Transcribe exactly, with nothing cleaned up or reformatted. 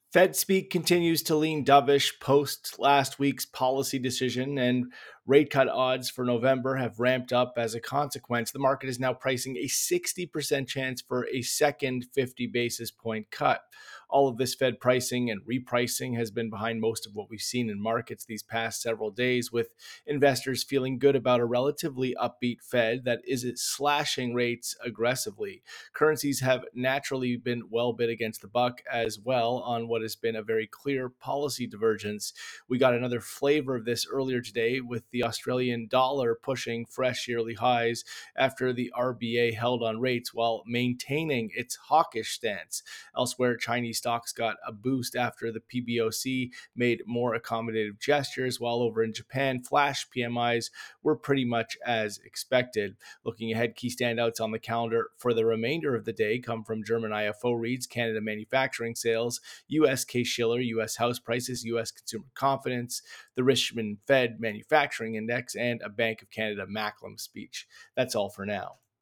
Fed speak continues to lean dovish post last week's policy decision, and rate cut odds for November have ramped up as a consequence. The market is now pricing a sixty percent chance for a second fifty basis point cut. All of this Fed pricing and repricing has been behind most of what we've seen in markets these past several days, with investors feeling good about a relatively upbeat Fed that is slashing rates aggressively. Currencies have naturally been well bid against the buck as well on what has been a very clear policy divergence. We got another flavor of this earlier today with the Australian dollar pushing fresh yearly highs after the R B A held on rates while maintaining its hawkish stance. Elsewhere, Chinese stocks got a boost after the P B O C made more accommodative gestures, while over in Japan, flash P M Is were pretty much as expected. Looking ahead, key standouts on the calendar for the remainder of the day come from German I F O reads, Canada manufacturing sales, U S Case-Shiller, U S house prices, U S consumer confidence, the Richmond Fed manufacturing index, and a Bank of Canada Macklem speech. That's all for now.